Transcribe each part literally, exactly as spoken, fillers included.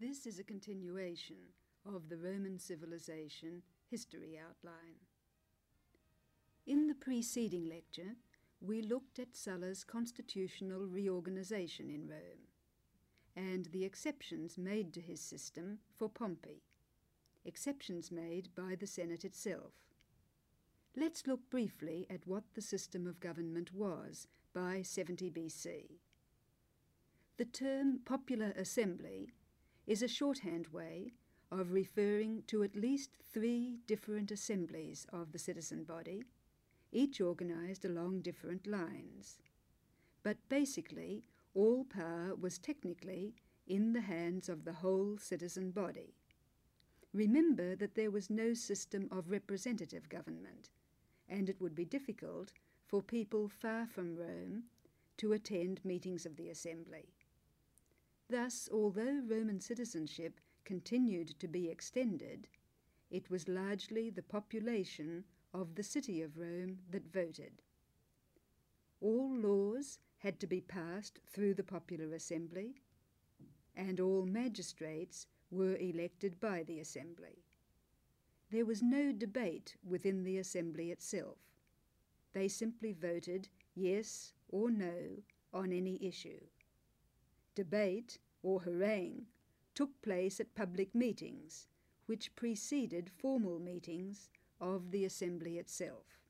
This is a continuation of the Roman civilization history outline. In the preceding lecture, we looked at Sulla's constitutional reorganization in Rome, and the exceptions made to his system for Pompey, exceptions made by the Senate itself. Let's look briefly at what the system of government was by seventy B C. The term popular assembly is a shorthand way of referring to at least three different assemblies of the citizen body, each organized along different lines. But basically, all power was technically in the hands of the whole citizen body. Remember that there was no system of representative government, and it would be difficult for people far from Rome to attend meetings of the assembly. Thus, although Roman citizenship continued to be extended, it was largely the population of the city of Rome that voted. All laws had to be passed through the popular assembly, and all magistrates were elected by the assembly. There was no debate within the assembly itself. They simply voted yes or no on any issue. Debate, or harangue, took place at public meetings, which preceded formal meetings of the assembly itself.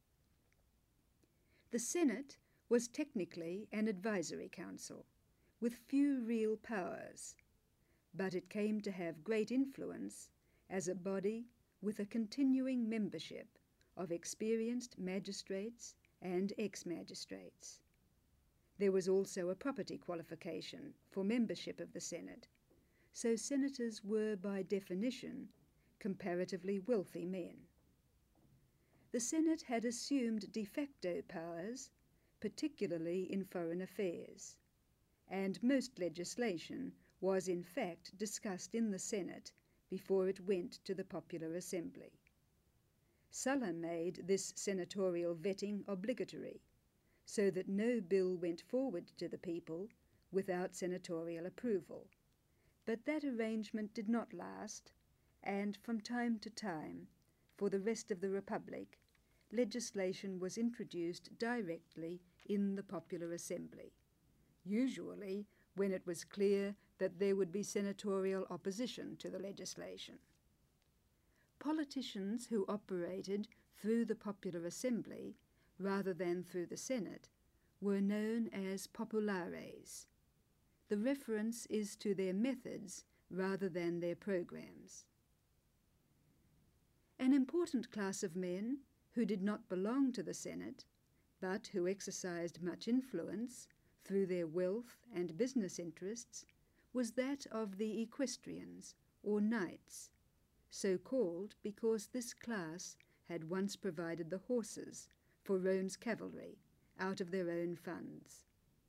The Senate was technically an advisory council, with few real powers, but it came to have great influence as a body with a continuing membership of experienced magistrates and ex-magistrates. There was also a property qualification for membership of the Senate, so senators were by definition comparatively wealthy men. The Senate had assumed de facto powers, particularly in foreign affairs, and most legislation was in fact discussed in the Senate before it went to the popular assembly. Sulla made this senatorial vetting obligatory, so that no bill went forward to the people without senatorial approval. But that arrangement did not last, and from time to time, for the rest of the Republic, legislation was introduced directly in the popular assembly, usually when it was clear that there would be senatorial opposition to the legislation. Politicians who operated through the popular assembly rather than through the Senate were known as populares. The reference is to their methods rather than their programs. An important class of men who did not belong to the Senate, but who exercised much influence through their wealth and business interests, was that of the equestrians, or knights, so called because this class had once provided the horses for Rome's cavalry out of their own funds.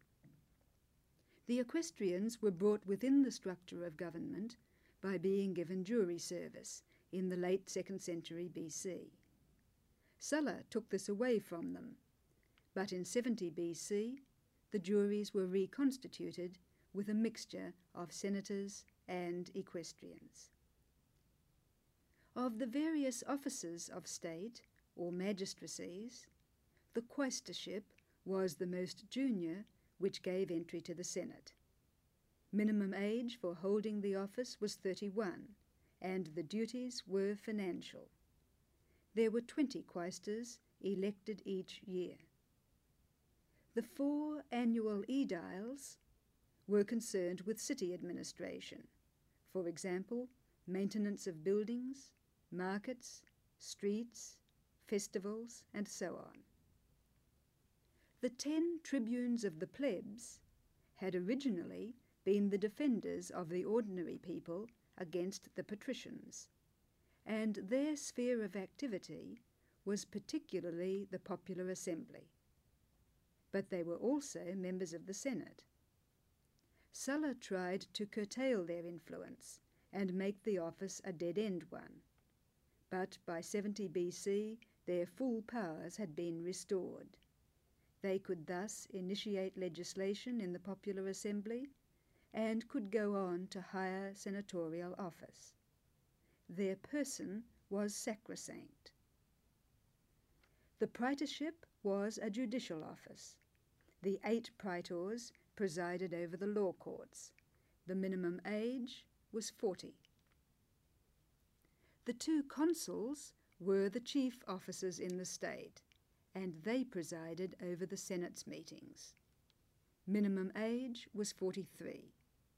The equestrians were brought within the structure of government by being given jury service in the late second century B C. Sulla took this away from them, but in seventy B C the juries were reconstituted with a mixture of senators and equestrians. Of the various offices of state, or magistracies, the quaestorship was the most junior, which gave entry to the Senate. Minimum age for holding the office was thirty-one, and the duties were financial. There were twenty quaestors elected each year. The four annual aediles were concerned with city administration, for example, maintenance of buildings, markets, streets, festivals, and so on. The ten tribunes of the plebs had originally been the defenders of the ordinary people against the patricians, and their sphere of activity was particularly the popular assembly. But they were also members of the Senate. Sulla tried to curtail their influence and make the office a dead-end one, but by seventy B C their full powers had been restored. They could thus initiate legislation in the popular assembly and could go on to higher senatorial office. Their person was sacrosanct. The praetorship was a judicial office. The eight praetors presided over the law courts. The minimum age was forty. The two consuls were the chief officers in the state, and they presided over the Senate's meetings. Minimum age was forty-three.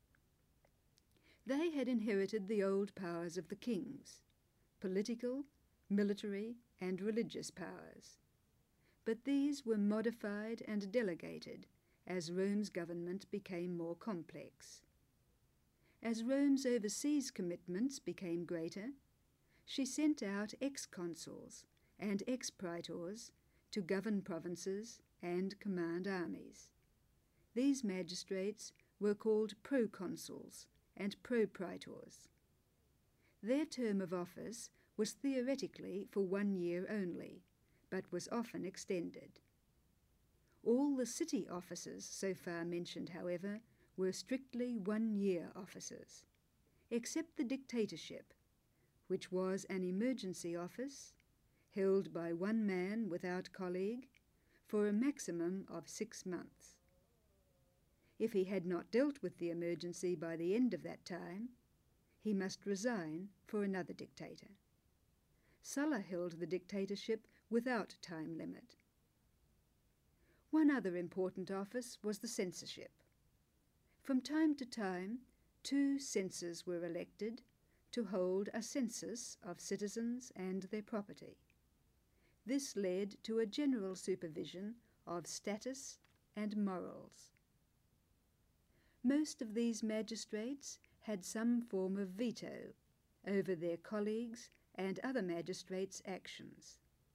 They had inherited the old powers of the kings, political, military, and religious powers. But these were modified and delegated as Rome's government became more complex. As Rome's overseas commitments became greater, she sent out ex-consuls and ex-praetors to govern provinces and command armies. These magistrates were called proconsuls and propraetors. Their term of office was theoretically for one year only, but was often extended. All the city officers so far mentioned, however, were strictly one-year officers, except the dictatorship, which was an emergency office held by one man without colleague for a maximum of six months. If he had not dealt with the emergency by the end of that time, he must resign for another dictator. Sulla held the dictatorship without time limit. One other important office was the censorship. From time to time, two censors were elected to hold a census of citizens and their property. This led to a general supervision of status and morals. Most of these magistrates had some form of veto over their colleagues and other magistrates' actions.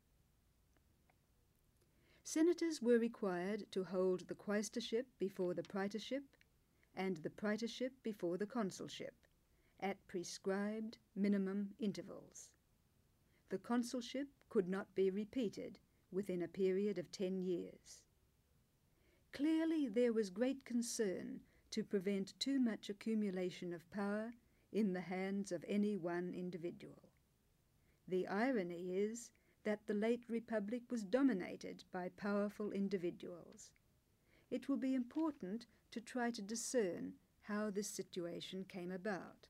Senators were required to hold the quaestorship before the praetorship and the praetorship before the consulship at prescribed minimum intervals. The consulship could not be repeated within a period of ten years. Clearly there was great concern to prevent too much accumulation of power in the hands of any one individual. The irony is that the late Republic was dominated by powerful individuals. It will be important to try to discern how this situation came about.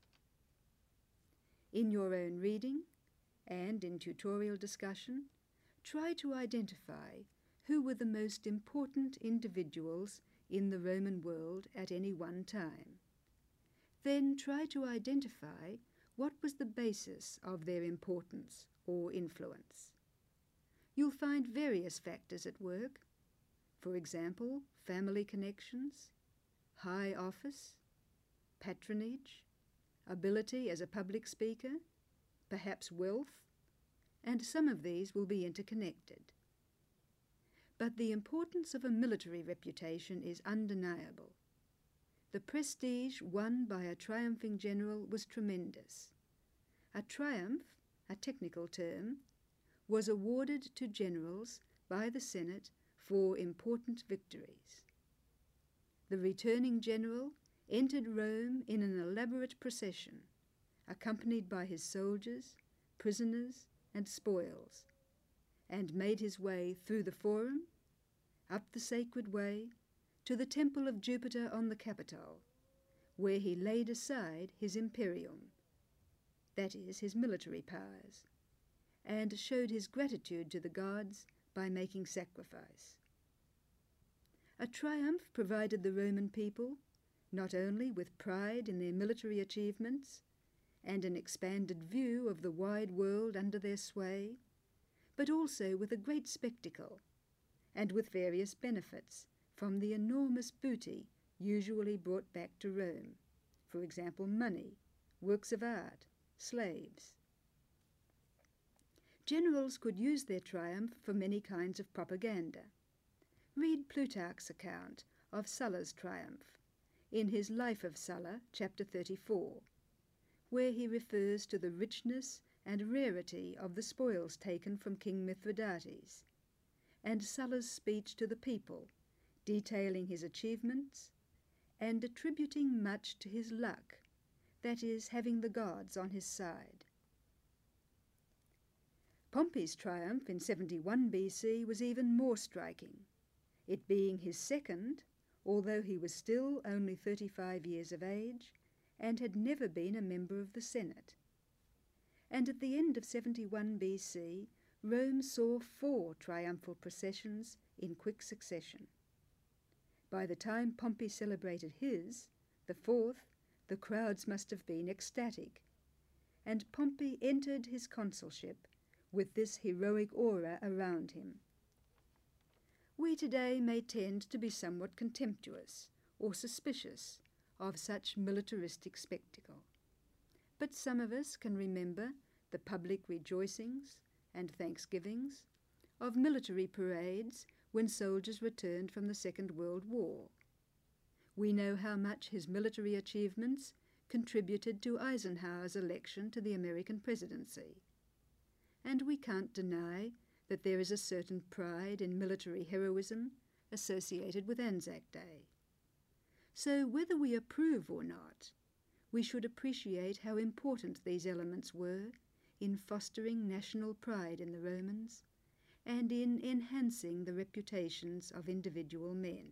In your own reading and in tutorial discussion, try to identify who were the most important individuals in the Roman world at any one time. Then try to identify what was the basis of their importance or influence. You'll find various factors at work. For example, family connections, high office, patronage, ability as a public speaker, perhaps wealth, and some of these will be interconnected. But the importance of a military reputation is undeniable. The prestige won by a triumphing general was tremendous. A triumph, a technical term, was awarded to generals by the Senate for important victories. The returning general entered Rome in an elaborate procession, accompanied by his soldiers, prisoners, and spoils, and made his way through the Forum, up the Sacred Way, to the Temple of Jupiter on the Capitol, where he laid aside his imperium, that is, his military powers, and showed his gratitude to the gods by making sacrifice. A triumph provided the Roman people not only with pride in their military achievements and an expanded view of the wide world under their sway, but also with a great spectacle and with various benefits from the enormous booty usually brought back to Rome, for example, money, works of art, slaves. Generals could use their triumph for many kinds of propaganda. Read Plutarch's account of Sulla's triumph in his Life of Sulla, chapter thirty-four, where he refers to the richness and rarity of the spoils taken from King Mithridates, and Sulla's speech to the people, detailing his achievements and attributing much to his luck, that is, having the gods on his side. Pompey's triumph in seventy-one B C was even more striking, it being his second, although he was still only thirty-five years of age and had never been a member of the Senate. And at the end of seventy-one B C, Rome saw four triumphal processions in quick succession. By the time Pompey celebrated his, the fourth, the crowds must have been ecstatic, and Pompey entered his consulship with this heroic aura around him. We today may tend to be somewhat contemptuous or suspicious of such militaristic spectacle, but some of us can remember the public rejoicings and thanksgivings of military parades when soldiers returned from the Second World War. We know how much his military achievements contributed to Eisenhower's election to the American presidency. And we can't deny that there is a certain pride in military heroism associated with Anzac Day. So whether we approve or not, we should appreciate how important these elements were in fostering national pride in the Romans and in enhancing the reputations of individual men.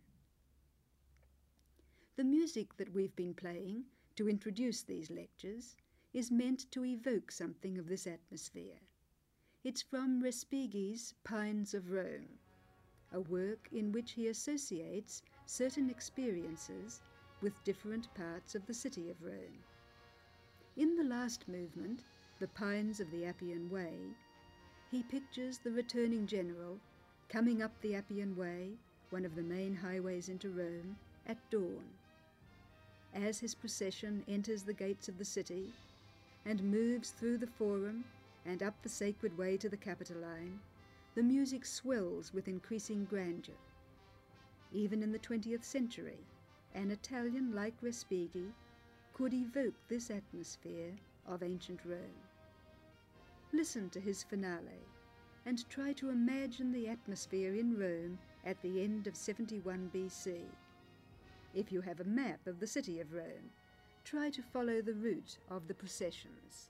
The music that we've been playing to introduce these lectures is meant to evoke something of this atmosphere. It's from Respighi's Pines of Rome, a work in which he associates certain experiences with different parts of the city of Rome. In the last movement, The Pines of the Appian Way, he pictures the returning general coming up the Appian Way, one of the main highways into Rome, at dawn. As his procession enters the gates of the city and moves through the Forum and up the sacred way to the Capitoline, the music swells with increasing grandeur. Even in the twentieth century, an Italian like Respighi could evoke this atmosphere of ancient Rome. Listen to his finale and try to imagine the atmosphere in Rome at the end of seventy-one B C. If you have a map of the city of Rome, try to follow the route of the processions.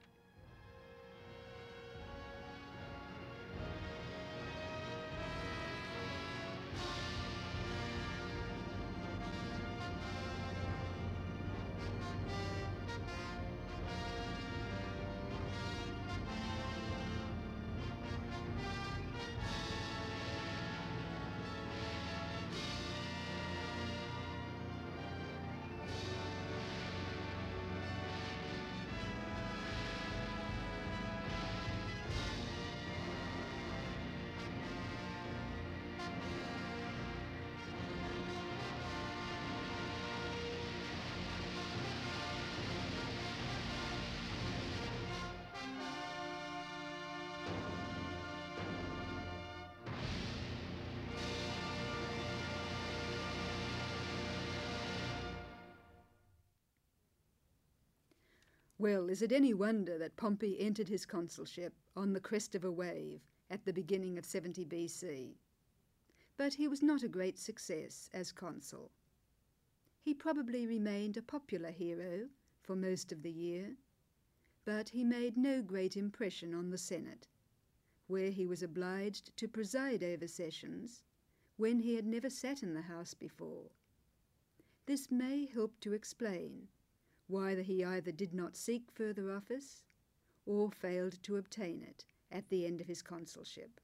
Well, is it any wonder that Pompey entered his consulship on the crest of a wave at the beginning of seventy B C? But he was not a great success as consul. He probably remained a popular hero for most of the year, but he made no great impression on the Senate, where he was obliged to preside over sessions when he had never sat in the House before. This may help to explain why he either did not seek further office or failed to obtain it at the end of his consulship.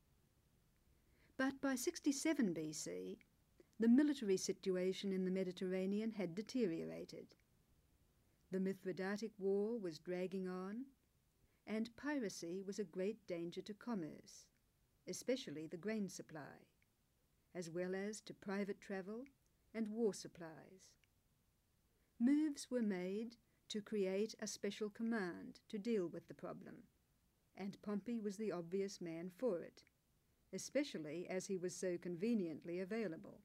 But by sixty-seven B C, the military situation in the Mediterranean had deteriorated. The Mithridatic War was dragging on, and piracy was a great danger to commerce, especially the grain supply, as well as to private travel and war supplies. Moves were made to create a special command to deal with the problem, and Pompey was the obvious man for it, especially as he was so conveniently available.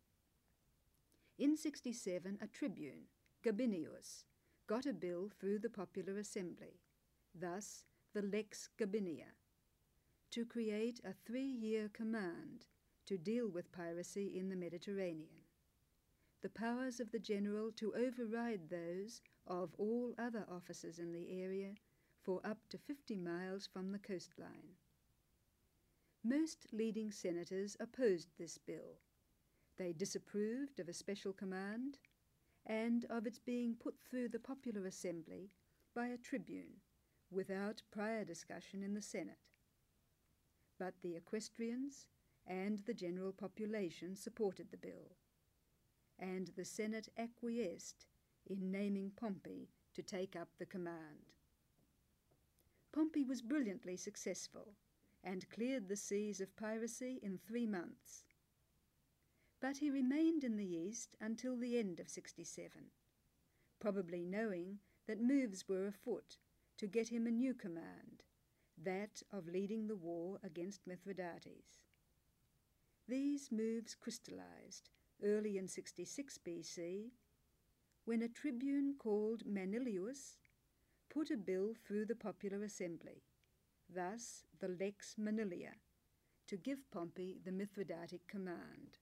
In sixty-seven, a tribune, Gabinius, got a bill through the popular assembly, thus the Lex Gabinia, to create a three-year command to deal with piracy in the Mediterranean. the powers of the general to override those of all other officers in the area for up to fifty miles from the coastline. Most leading senators opposed this bill. They disapproved of a special command and of its being put through the popular assembly by a tribune without prior discussion in the Senate. But the equestrians and the general population supported the bill, and the Senate acquiesced in naming Pompey to take up the command. Pompey was brilliantly successful and cleared the seas of piracy in three months. But he remained in the East until the end of sixty-seven, probably knowing that moves were afoot to get him a new command, that of leading the war against Mithridates. These moves crystallized early in sixty-six B C, when a tribune called Manilius put a bill through the popular assembly, thus the Lex Manilia, to give Pompey the Mithridatic command.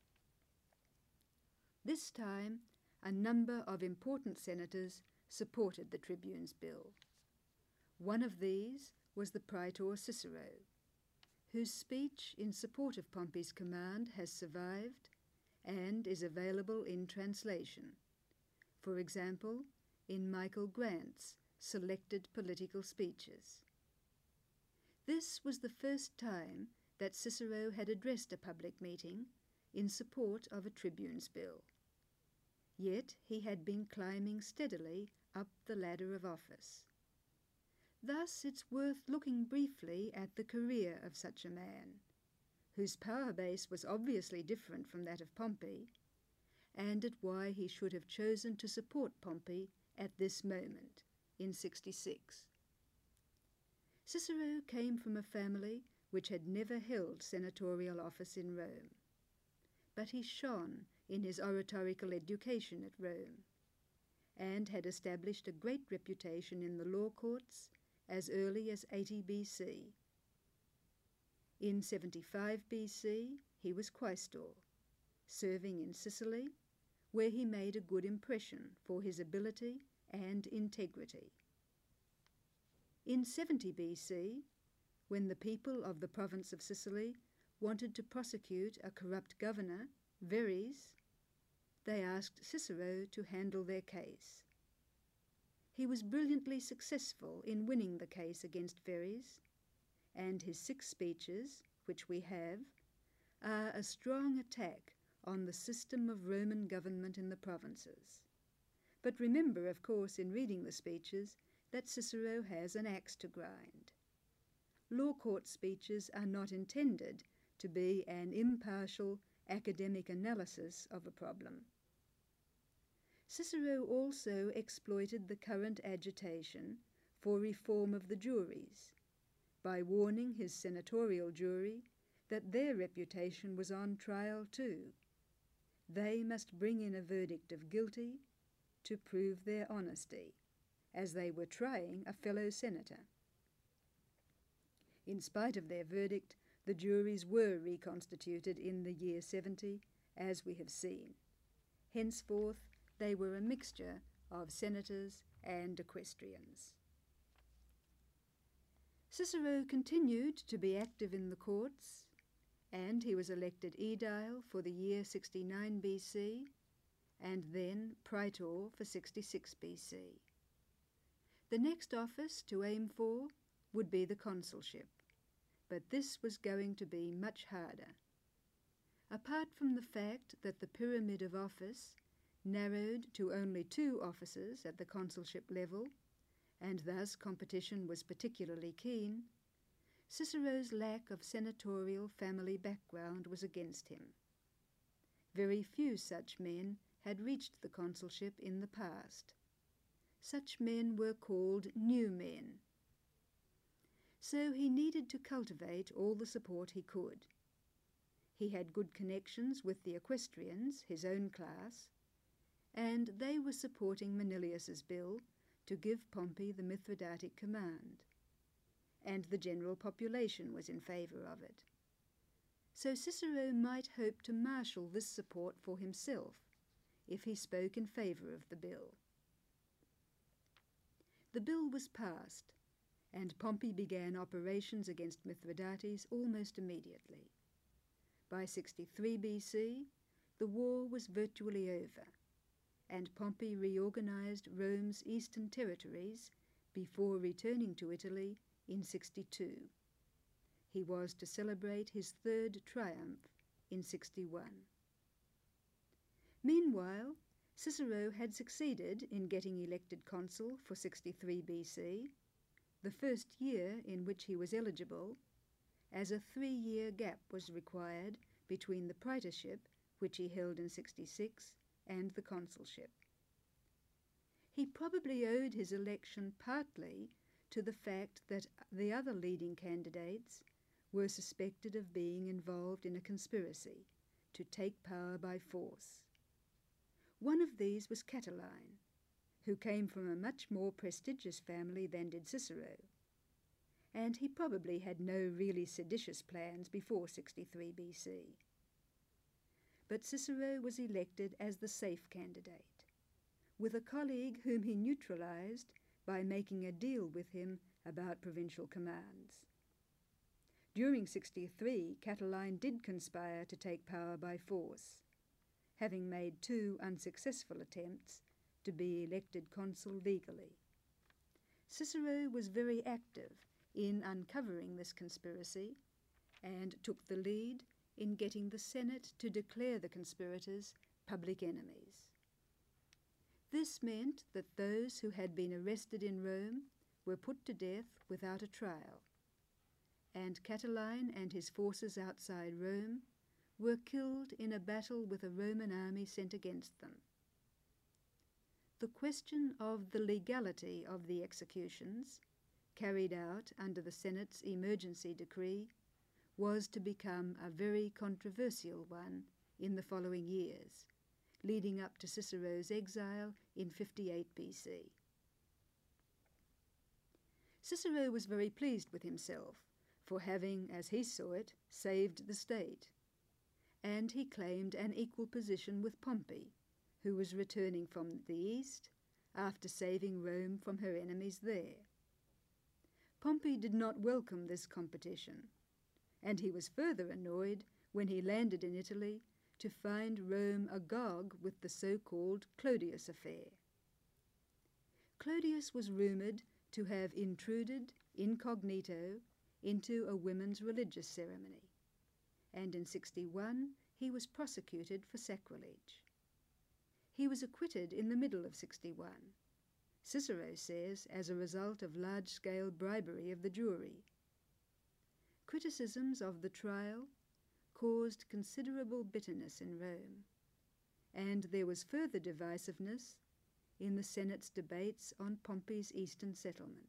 This time, a number of important senators supported the tribune's bill. One of these was the praetor Cicero, whose speech in support of Pompey's command has survived and is available in translation, for example, in Michael Grant's Selected Political Speeches. This was the first time that Cicero had addressed a public meeting in support of a tribune's bill. Yet he had been climbing steadily up the ladder of office. Thus it's worth looking briefly at the career of such a man, whose power base was obviously different from that of Pompey, and at why he should have chosen to support Pompey at this moment, in sixty-six. Cicero came from a family which had never held senatorial office in Rome, but he shone in his oratorical education at Rome, and had established a great reputation in the law courts as early as eighty B C. In seventy-five B C, he was quaestor, serving in Sicily, where he made a good impression for his ability and integrity. In seventy B C, when the people of the province of Sicily wanted to prosecute a corrupt governor, Verres, they asked Cicero to handle their case. He was brilliantly successful in winning the case against Verres, and his six speeches, which we have, are a strong attack on the system of Roman government in the provinces. But remember, of course, in reading the speeches, that Cicero has an axe to grind. Law court speeches are not intended to be an impartial academic analysis of a problem. Cicero also exploited the current agitation for reform of the juries by warning his senatorial jury that their reputation was on trial too. They must bring in a verdict of guilty to prove their honesty, as they were trying a fellow senator. In spite of their verdict, the juries were reconstituted in the year seventy, as we have seen. Henceforth, they were a mixture of senators and equestrians. Cicero continued to be active in the courts, and he was elected aedile for the year sixty-nine B C, and then praetor for sixty-six B C. The next office to aim for would be the consulship, but this was going to be much harder. Apart from the fact that the pyramid of office narrowed to only two officers at the consulship level, and thus competition was particularly keen, Cicero's lack of senatorial family background was against him. Very few such men had reached the consulship in the past. Such men were called new men. So he needed to cultivate all the support he could. He had good connections with the equestrians, his own class, and they were supporting Manilius's bill to give Pompey the Mithridatic command, and the general population was in favour of it. So Cicero might hope to marshal this support for himself if he spoke in favour of the bill. The bill was passed, and Pompey began operations against Mithridates almost immediately. By sixty-three B C, the war was virtually over, and Pompey reorganized Rome's eastern territories before returning to Italy in sixty-two. He was to celebrate his third triumph in sixty-one. Meanwhile, Cicero had succeeded in getting elected consul for sixty-three B C, the first year in which he was eligible, as a three-year gap was required between the praetorship, which he held in sixty-six, and the consulship. He probably owed his election partly to the fact that the other leading candidates were suspected of being involved in a conspiracy to take power by force. One of these was Catiline, who came from a much more prestigious family than did Cicero, and he probably had no really seditious plans before sixty-three B C. But Cicero was elected as the safe candidate, with a colleague whom he neutralized by making a deal with him about provincial commands. During sixty-three, Catiline did conspire to take power by force, having made two unsuccessful attempts to be elected consul legally. Cicero was very active in uncovering this conspiracy and took the lead in getting the Senate to declare the conspirators public enemies. This meant that those who had been arrested in Rome were put to death without a trial, and Catiline and his forces outside Rome were killed in a battle with a Roman army sent against them. The question of the legality of the executions, carried out under the Senate's emergency decree, was to become a very controversial one in the following years, leading up to Cicero's exile in fifty-eight B C. Cicero was very pleased with himself for having, as he saw it, saved the state, and he claimed an equal position with Pompey, who was returning from the east after saving Rome from her enemies there. Pompey did not welcome this competition, and he was further annoyed when he landed in Italy to find Rome agog with the so-called Clodius affair. Clodius was rumoured to have intruded incognito into a women's religious ceremony, and in sixty-one he was prosecuted for sacrilege. He was acquitted in the middle of sixty-one, Cicero says as a result of large-scale bribery of the jury. Criticisms of the trial caused considerable bitterness in Rome, and there was further divisiveness in the Senate's debates on Pompey's eastern settlement.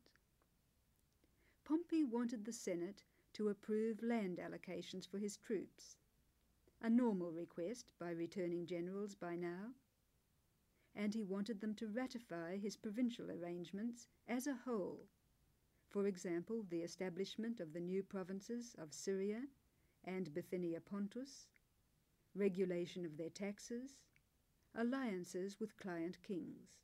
Pompey wanted the Senate to approve land allocations for his troops, a normal request by returning generals by now, and he wanted them to ratify his provincial arrangements as a whole, for example, the establishment of the new provinces of Syria and Bithynia Pontus, regulation of their taxes, alliances with client kings.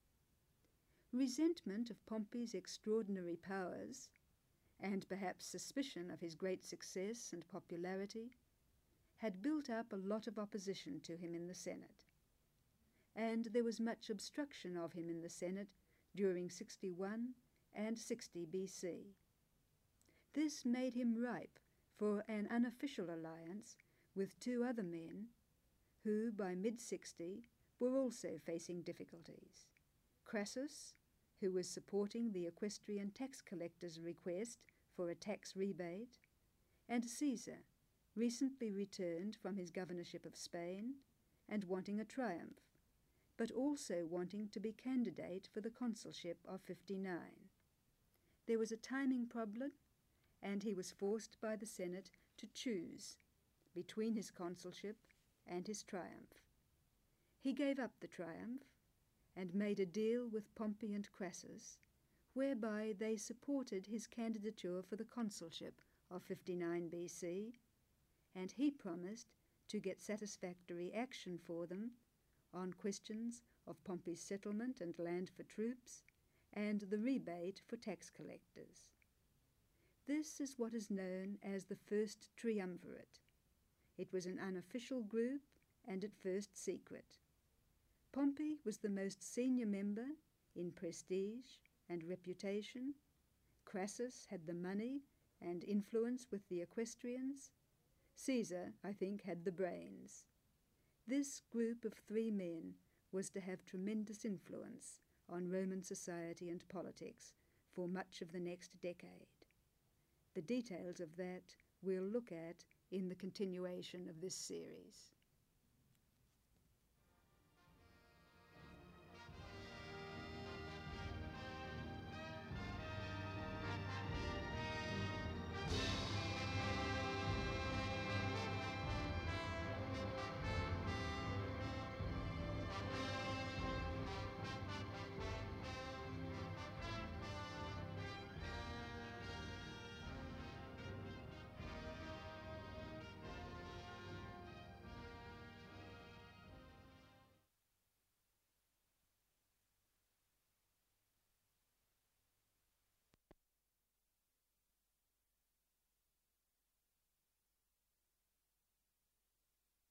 Resentment of Pompey's extraordinary powers, and perhaps suspicion of his great success and popularity, had built up a lot of opposition to him in the Senate, and there was much obstruction of him in the Senate during sixty-one and sixty B C. This made him ripe for an unofficial alliance with two other men who, by mid-sixty, were also facing difficulties: Crassus, who was supporting the equestrian tax collector's request for a tax rebate, and Caesar, recently returned from his governorship of Spain and wanting a triumph, but also wanting to be candidate for the consulship of fifty-nine. There was a timing problem, and he was forced by the Senate to choose between his consulship and his triumph. He gave up the triumph and made a deal with Pompey and Crassus, whereby they supported his candidature for the consulship of fifty-nine B C, and he promised to get satisfactory action for them on questions of Pompey's settlement and land for troops, and the rebate for tax collectors. This is what is known as the First Triumvirate. It was an unofficial group and at first secret. Pompey was the most senior member in prestige and reputation. Crassus had the money and influence with the equestrians. Caesar, I think, had the brains. This group of three men was to have tremendous influence on Roman society and politics for much of the next decade. The details of that we'll look at in the continuation of this series.